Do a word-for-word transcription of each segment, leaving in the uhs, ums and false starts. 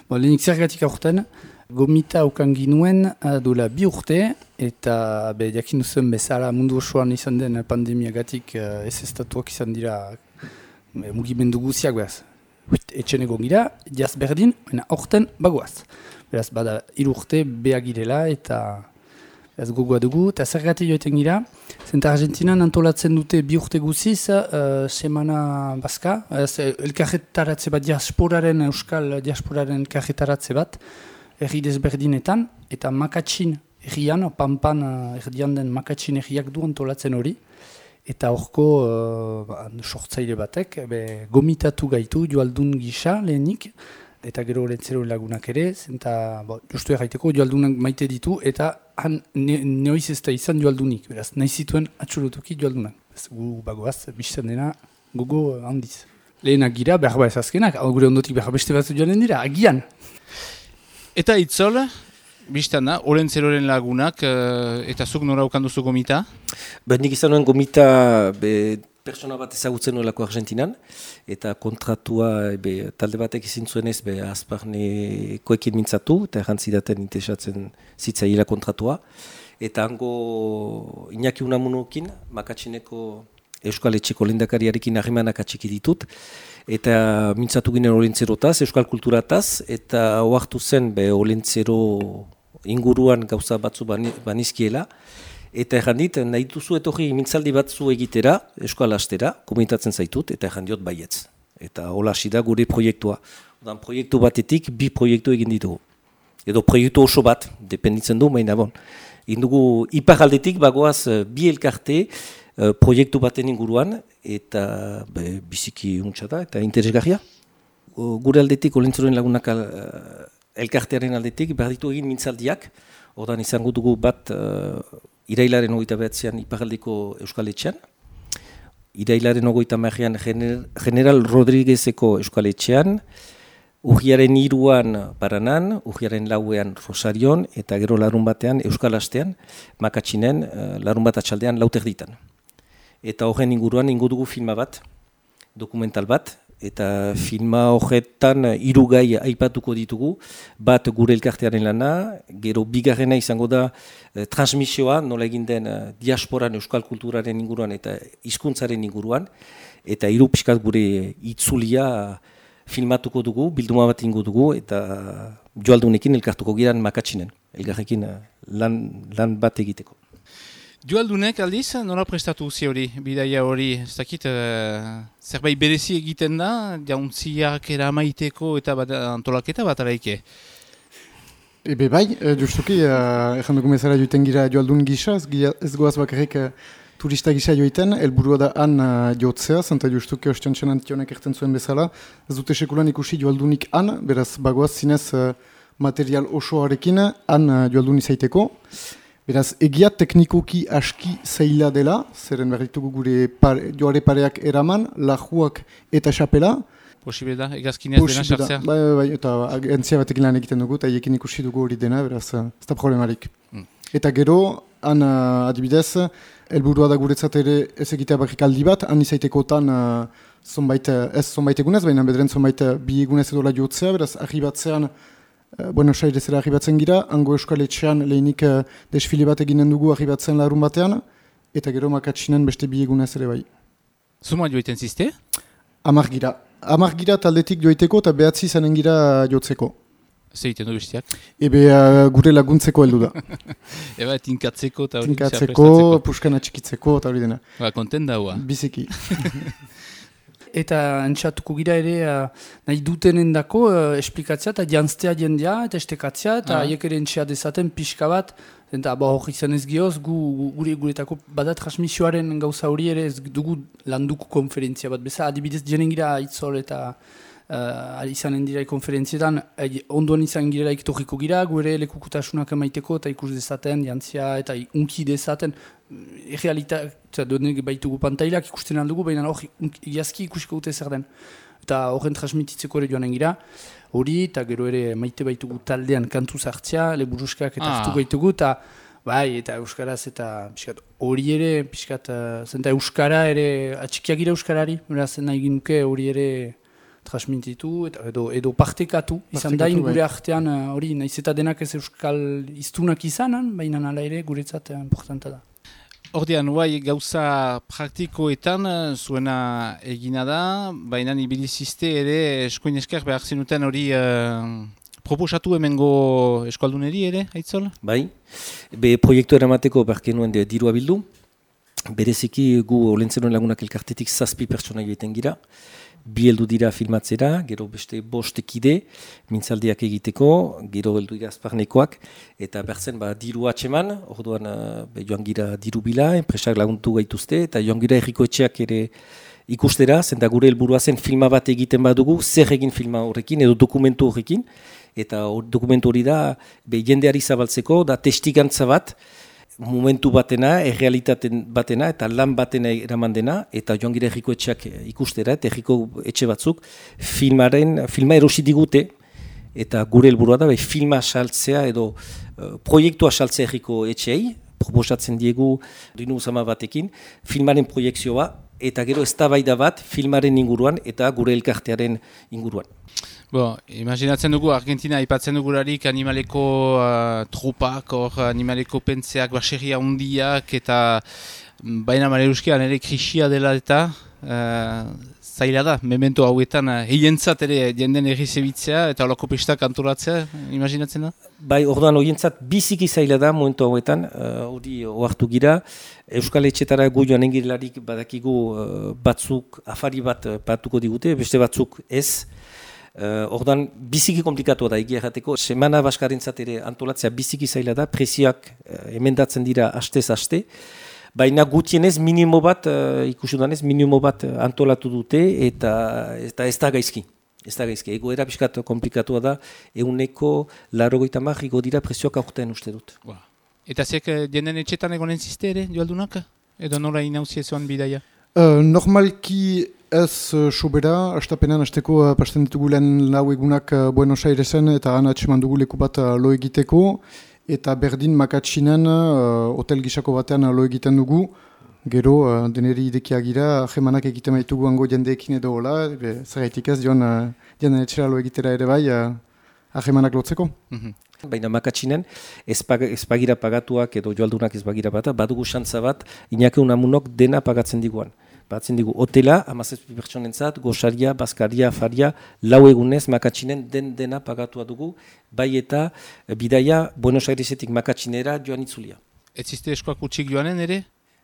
Bo, lehenik zergatik aurten, gomita aukan ginuen uh, duela bi urte, eta be, jakin duzen bezala mundu osoan izan den pandemiagatik uh, ez estatuak izan dira be, mugimendu guziak behaz. Etxen egon gira, jaz berdin, baina aurten bagoaz. Beraz, bada hiru urte behar girela eta ez gogoa dugu, eta zergatik joiten gira, zenta Argentinan antolatzen dute bi urte guziz, uh, semana bazka, ez, elkarretaratze bat diasporaren, euskal diasporaren elkarretaratze bat, erri desberdinetan, eta Makatxin errian, Pampan uh, erdian den Makatxin erriak du antolatzen hori, eta horko uh, sortzaile batek, be, gomitatu gaitu joaldun gisa lehenik, eta gero olentzero lagunak ere, zenta bo, justu erraiteko joaldunak maite ditu, eta han ne, neoiz ez da izan joaldunik, beraz, nahi zituen atxurotuki joaldunak. Ez, gu bagoaz, bizten dena gogo handiz. Lehenak gira, behar ba ez azkenak, gure ondotik behar beste batzu joanen dira, agian. Eta itzol, biztan da, olentzeroren lagunak, eta zuk nora ukan duzu gomita? Ba, nik izan nuen gomita be, persona bat ezagutzen nuelako Argentinan, eta kontratua be, talde batek izin zuenez be, azparnekoekin mintzatu, eta errantzidaten interesatzen zitzaiela kontratua. Eta hango Iñaki Unamunokin, Makatxineko Euskal Etxeko lehendakariarekin harremanak atxiki ditut, eta mintzatu ginen olentzerotaz, euskal kulturataz, eta ohartu zen be, olentzero inguruan gauza batzu banizkiela, eta errandit, nahi duzu etorri mintzaldi batzu egitera, euskal astera, komunitatzen zaitut, eta errandiot baietz. Eta hola hasi da gure proiektua. Odan proiektu batetik, bi proiektu egin ditugu. Edo proiektu oso bat, dependitzen du, maina bon. Indugu iparaldetik bagoaz bi elkarte, Uh, proiektu baten inguruan, eta be, biziki untsa da, eta interesgarria. Uh, gure aldetik, olentzeroen lagunak uh, elkartearen aldetik, behar ditu egin mintzaldiak, ordan izango dugu bat uh, irailaren hogeita behatzean iparaldeko Euskal Etxean, irailaren hogeita marrean Gener General Rodriguezeko Euskal Etxean, urriaren hiruan Paranan, urriaren lauean Rosarion, eta gero larun batean Euskal Astean, Makatxinen, uh, larun bat atxaldean lauter ditan. Eta horren inguruan ingo dugu filma bat, dokumental bat, eta filma horretan hiru gai aipatuko ditugu, bat gure elkartearen lana, gero bigarrena izango da eh, transmisioa, nola egin den eh, diasporan euskal kulturaren inguruan eta hizkuntzaren inguruan, eta hiru pixkat gure itzulia filmatuko dugu, bilduma bat ingo dugu, eta joaldunekin elkartuko giran Makatxinen, elgarrekin eh, lan, lan bat egiteko. Joaldunek aldiz, nola prestatu uzi hori, bidaia hori, ez dakit, uh, zerbait berezi egiten da, jauntziak eramaiteko eta bat, antolaketa bat araike? Ebe bai, justuki, uh, erran dugu mezara joiten gira joaldun gisa, ez goaz bakarrik uh, turista gisa joiten, helburua da han uh, jotzea, zenta justuki ostiontxan antionek erten zuen bezala, ez dute sekulan ikusi joaldunik han, beraz bagoaz zinez uh, material osoarekin han uh, joaldun izaiteko. Beraz, egia teknikoki aski zaila dela, zeren behar ditugu gure par, joare pareak eraman, lajuak eta xapela. Posible da, egazkinez dena sartzea? Bai, bai, bai, eta agentzia batekin lan egiten dugu, eta ekin ikusi dugu hori dena, beraz, ez da problemarik. Mm. Eta gero, han uh, adibidez, helburua da guretzat ere ez egitea barrik aldi bat, han izaitekotan uh, zonbait, ez zonbait egunez, baina bederen zonbait bi egunez edola jotzea, beraz, argi batzean, Buenos Airesera arribatzen gira, hango Euskal Etxean lehenik uh, desfile bat eginen dugu arribatzen larun batean, eta gero Makatxinen beste bi egunez ere bai. Zuma joiten zizte? Amar gira. Amar gira taldetik joiteko eta behatzi zanen gira jotzeko. Zer egiten du bestiak? Ebe uh, gure laguntzeko heldu da. Eba tinkatzeko eta hori tinkatzeko, puskan atxikitzeko eta hori dena. Ba, konten daua. Biziki. Eta entxatuko gira ere uh, nahi dutenen dako uh, esplikatzea eta jantztea jendia eta estekatzea eta haiek ere entxea dezaten pixka bat eta ba, hori izan ez gioz gu, gure guretako bada transmisioaren gauza hori ere ez dugu landuko konferentzia bat beza adibidez jenen gira itzol eta uh, izanen dira konferentzietan eh, ondoan izan gira iktoriko gira gure lekukutasunak emaiteko eta ikus dezaten jantzia eta unki dezaten errealitatea donek baitugu pantailak ikusten aldugu, baina hori iazki ikusiko dute zer den. Eta horren transmititzeko ere joanen gira. Hori, eta gero ere maite baitugu taldean kantu zartzea, leburuskak eta hartu ah. baitugu, eta bai, eta euskaraz, eta piskat hori ere, piskat, uh, zenta euskara ere, atxikiak gira euskarari, beraz nahi ginuke hori ere transmititu eta edo, edo partekatu. Izan Partekatu, dain gure bai. artean hori, nahiz eta denak ez euskal iztunak izanan, baina hala ere guretzat importanta da. Ordean, guai gauza praktikoetan zuena egina da, baina ibilizizte ere eskoin esker behar zenuten hori uh, proposatu hemengo eskalduneri ere, Aitzol? Bai, be proiektu eramateko barken nuen de dirua bildu, bereziki gu olentzenuen lagunak elkartetik zazpi pertsona egiten gira, bi heldu dira filmatzera, gero beste bostekide, mintzaldiak egiteko, gero heldu dira azparnekoak, eta bertzen ba, diru atxeman, orduan uh, joan gira diru bila, enpresak laguntu gaituzte, eta joan gira erriko etxeak ere ikustera, zenta gure helburua zen filma bat egiten badugu, zer egin filma horrekin, edo dokumentu horrekin, eta or, dokumentu hori da, be, jendeari zabaltzeko, da testigantza bat, momentu batena, errealitaten batena, eta lan batena eraman dena, eta joan gira erriko etxeak ikustera, eta erriko etxe batzuk, filmaren, filma erosi digute, eta gure helburua da, bai, filma saltzea edo uh, proiektua saltzea erriko etxeei, proposatzen diegu dinu zama batekin, filmaren proiekzioa, eta gero eztabaida bat filmaren inguruan eta gure elkartearen inguruan. Bo, imaginatzen dugu, Argentina aipatzen dugularik animaleko uh, tropak, hor animaleko pentseak, baserria hundiak, eta baina Maleruskean ere krisia dela eta uh, zaila da, memento hauetan uh, hientzat ere jenden errizebitzea eta holako pestak antolatzea, imaginatzen da? Bai, orduan horientzat biziki zaila da momentu hauetan, hori uh, ohartu gira, Euskal Etxetara gu joan engirelarik badakigu uh, batzuk afari bat uh, patuko digute, beste batzuk ez. Uh, ordan biziki komplikatu da egia errateko, semana baskarentzat ere antolatzea biziki zaila da, prezioak uh, emendatzen dira astez aste, baina gutienez minimo bat, uh, ikusudanez minimo bat uh, antolatu dute eta, eta ez da gaizki. Ez da gaizki, egoera pixkat komplikatua da, eguneko laurogeita hamar igo dira prezioak aurten uste dut. Wow. Eta ziek jenden etxetan egonen ziste ere, joaldunak? Edo nola inauzi ezoan bidaia? Uh, normalki ez uh, sobera, astapenean asteko uh, pasten ditugu lehen lau egunak uh, Buenos Airesen eta han atseman dugu leku bat uh, lo egiteko, eta berdin makatxinen uh, hotel gisako batean uh, lo egiten dugu, gero uh, deneri idekia gira, jemanak egiten baitugu hango jendeekin edo hola, zergaitik ez joan uh, jenden etxera lo egitera ere bai, uh, ahemanak lotzeko. Mm-hmm. Baina makatxinen ez bagira pagatuak edo joaldunak ez bagira bat, badugu xantza bat, inakeun amunok dena pagatzen diguan. Batzen digu, hotela, amazazpi pertsonentzat, gosaria, baskaria, afaria, lau egunez makatxinen den dena pagatua dugu, bai eta bidaia Buenos Airesetik makatxinera joan itzulia. Ez ziste eskoak utxik joanen ere?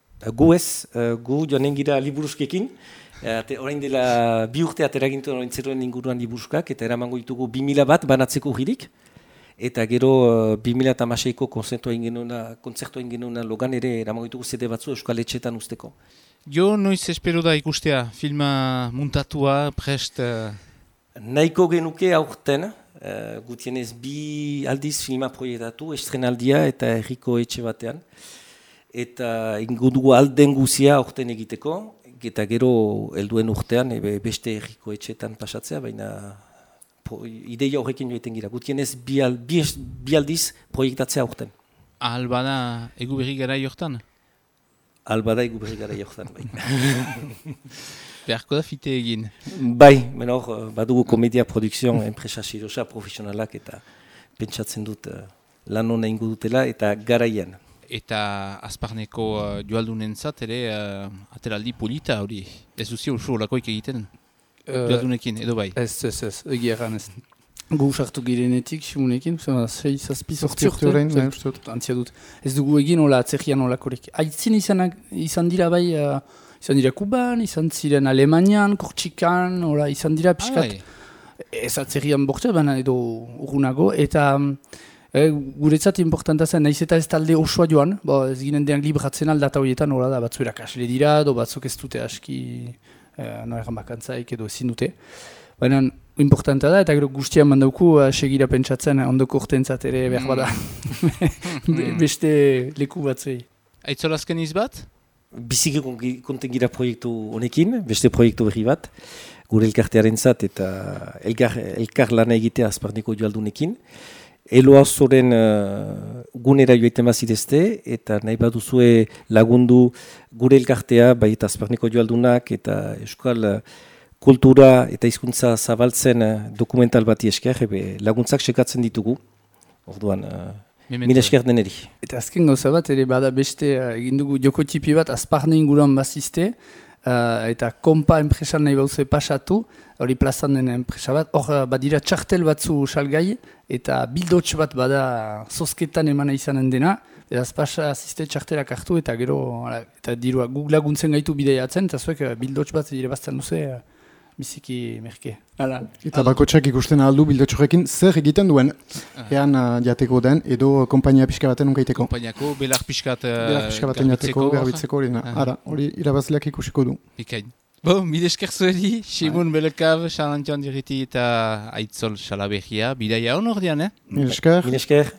Gu ez, gu joanen gira liburuskekin, orain dela bi urte ateragintu orain zeruen inguruan liburuskak, eta eramango ditugu bi mila bat banatzeko girik, eta gero bi mila hamaseiko kontzertua ingenuna logan ere eramango ditugu zede batzu Euskal Etxetan usteko. Jo, noiz espero da ikustea filma muntatua, prest... Uh... Nahiko genuke aurten, uh, gutienez bi aldiz filma proiektatu, estrenaldia eta herriko etxe batean. Eta ingudugu alden guzia aurten egiteko, eta gero helduen urtean ebe beste herriko etxetan pasatzea, baina pro, ideia horrekin joiten gira. Gutienez bi, al, bi, bi aldiz proiektatzea aurten. Ahal bada egu berri gara jortan? Albada egu berri gara jortan, bai. Beharko da fite egin. Bai, menor, badugu komedia produkzion enpresa sirosa profesionalak eta pentsatzen dut uh, lan hona ingo dutela eta garaian. Eta azparneko uh, joaldunentzat ere uh, ateraldi polita hori. Ez duzi ursu olakoik egiten? Uh, Joaldunekin, edo bai? Ez, ez, ez, egia egan ez. Gu sartu girenetik, simunekin, sei zazpi sortzi urte, antzia dut. Ez dugu egin, hola, atzerrian holakorek. Aitzin izanak, izan dira bai, uh, izan dira Kuban, izan ziren Alemanian, Kortxikan, hola, izan dira piskat. Ez atzerrian bortza, baina edo urgunago, eta e, guretzat importanta zen, nahiz eta ez talde osoa joan, bo, ez ginen denak libratzen aldata horietan, hola da, batzu erakasle dira, do batzuk ez dute aski, e, no erran bakantzaik edo ezin dute. Baina importanta da, eta gero guztian mandauku uh, segira pentsatzen ondoko urtentzat ere behar bada. Be, beste leku batzei. Aitzol azken izbat? Biziki konten gira proiektu honekin, beste proiektu berri bat, gure elkartearen zat eta elkar, elkar lana egitea azparneko joaldunekin. Eloa zoren uh, gunera joaiten bazidezte, eta nahi baduzue lagundu gure elkartea, bai eta azparneko joaldunak eta Euskal uh, kultura eta hizkuntza zabaltzen uh, dokumental bati esker, ebe laguntzak sekatzen ditugu. Orduan, uh, mila esker deneri. Eta azken gauza bat, ere bada beste uh, egin dugu joko tipi bat, azparne inguruan bazizte, uh, eta kompa enpresan nahi bauze pasatu, hori plazan den enpresa bat, hor uh, badira txartel batzu salgai, eta bildotx bat bada zozketan emana izanen dena, eta azpasa azizte txartelak hartu, eta gero, ala, eta dirua guk laguntzen gaitu bideiatzen, eta zuek uh, bildotx bat dire bazten duze, uh, biziki merke. Hala. Eta bakotxak ikusten aldu bildotxorekin zer egiten duen, ean uh, jateko den, edo kompainia pixka baten unkaiteko. Kompainiako, belar pixkat uh, Belar pixka baten jateko, garbitzeko hori. Ara, hori irabazleak ikusiko du. Bikain. Bo, mide esker zueri, Simon Belekab, Xalantian diriti eta Aitzol Xalaberria, bidaia hon ordean, eh? Mil esker. Mil esker.